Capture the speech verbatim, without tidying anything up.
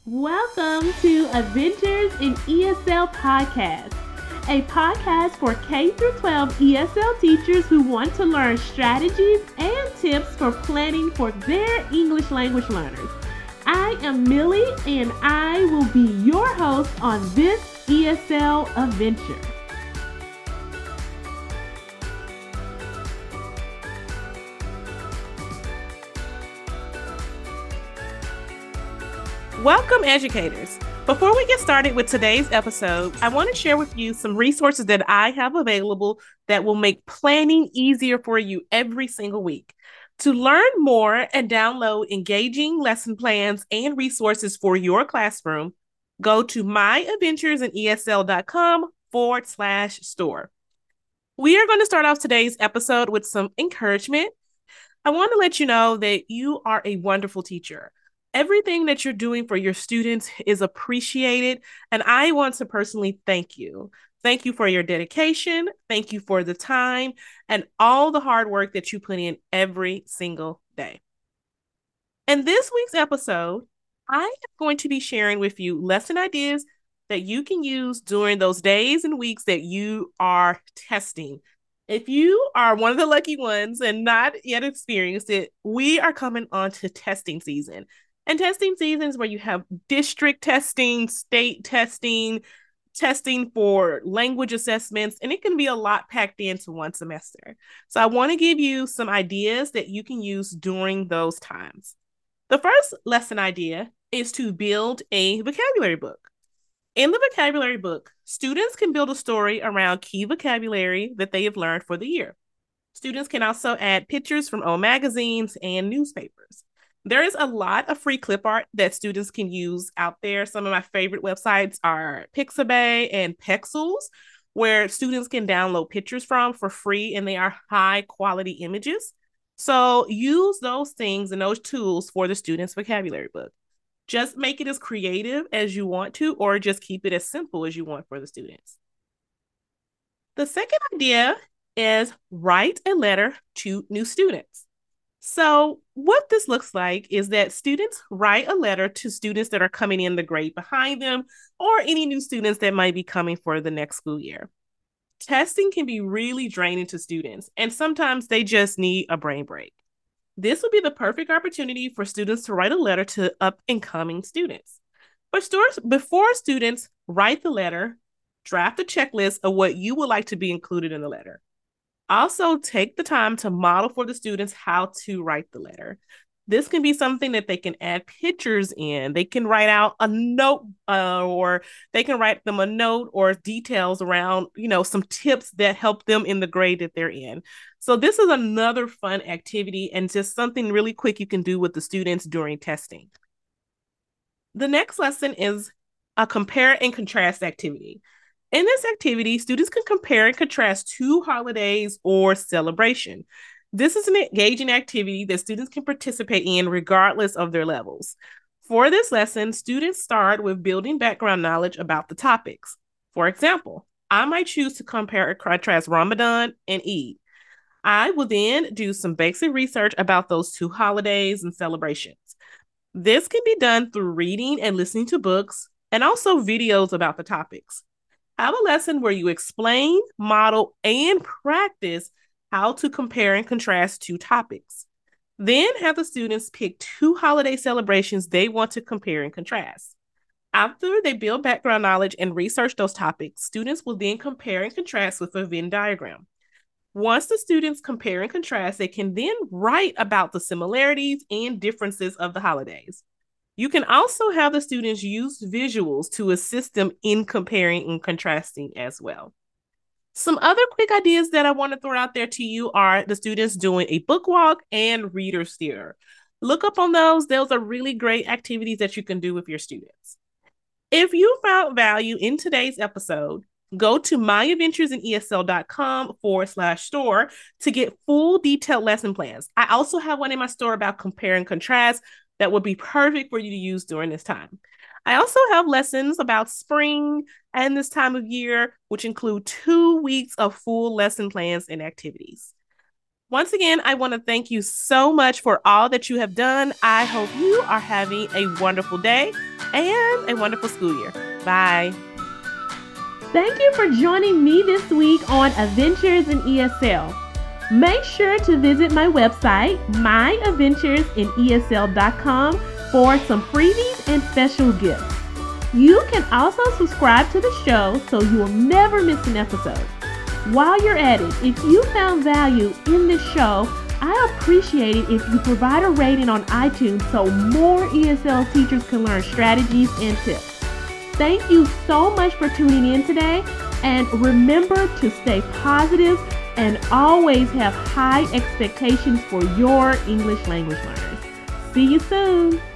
Welcome to Adventures in E S L Podcast, a podcast for K through twelve E S L teachers who want to learn strategies and tips for planning for their English language learners. I am Millie, and I will be your host on this E S L adventure. Welcome, educators. Before we get started with today's episode, I want to share with you some resources that I have available that will make planning easier for you every single week. To learn more and download engaging lesson plans and resources for your classroom, go to myadventuresinESL.com forward slash store. We are going to start off today's episode with some encouragement. I want to let you know that you are a wonderful teacher. Everything that you're doing for your students is appreciated, and I want to personally thank you. Thank you for your dedication. Thank you for the time and all the hard work that you put in every single day. In this week's episode, I am going to be sharing with you lesson ideas that you can use during those days and weeks that you are testing. If you are one of the lucky ones and not yet experienced it, we are coming on to testing season. And testing seasons where you have district testing, state testing, testing for language assessments, and it can be a lot packed into one semester. So I want to give you some ideas that you can use during those times. The first lesson idea is to build a vocabulary book. In the vocabulary book, students can build a story around key vocabulary that they have learned for the year. Students can also add pictures from old magazines and newspapers. There is a lot of free clip art that students can use out there. Some of my favorite websites are Pixabay and Pexels, where students can download pictures from for free, and they are high quality images. So use those things and those tools for the students' vocabulary book. Just make it as creative as you want to, or just keep it as simple as you want for the students. The second idea is write a letter to new students. So what this looks like is that students write a letter to students that are coming in the grade behind them, or any new students that might be coming for the next school year. Testing can be really draining to students, and sometimes they just need a brain break. This would be the perfect opportunity for students to write a letter to up and coming students. But before students write the letter, draft a checklist of what you would like to be included in the letter. Also, take the time to model for the students how to write the letter. This can be something that they can add pictures in. They can write out a note uh, or they can write them a note or details around, you know, some tips that help them in the grade that they're in. So this is another fun activity and just something really quick you can do with the students during testing. The next lesson is a compare and contrast activity. In this activity, students can compare and contrast two holidays or celebration. This is an engaging activity that students can participate in regardless of their levels. For this lesson, students start with building background knowledge about the topics. For example, I might choose to compare and contrast Ramadan and Eid. I will then do some basic research about those two holidays and celebrations. This can be done through reading and listening to books and also videos about the topics. Have a lesson where you explain, model, and practice how to compare and contrast two topics. Then have the students pick two holiday celebrations they want to compare and contrast. After they build background knowledge and research those topics, students will then compare and contrast with a Venn diagram. Once the students compare and contrast, they can then write about the similarities and differences of the holidays. You can also have the students use visuals to assist them in comparing and contrasting as well. Some other quick ideas that I want to throw out there to you are the students doing a book walk and reader's theater. Look up on those. Those are really great activities that you can do with your students. If you found value in today's episode, go to myadventuresinESL.com forward slash store to get full detailed lesson plans. I also have one in my store about compare and contrast that would be perfect for you to use during this time. I also have lessons about spring and this time of year, which include two weeks of full lesson plans and activities. Once again, I want to thank you so much for all that you have done. I hope you are having a wonderful day. and a wonderful school year. Bye. Thank you for joining me this week on Adventures in E S L. Make sure to visit my website, my adventures in E S L dot com, for some freebies and special gifts. You can also subscribe to the show so you will never miss an episode. While you're at it, if you found value in this show, I appreciate it if you provide a rating on iTunes so more E S L teachers can learn strategies and tips. Thank you so much for tuning in today, and remember to stay positive and always have high expectations for your English language learners. See you soon.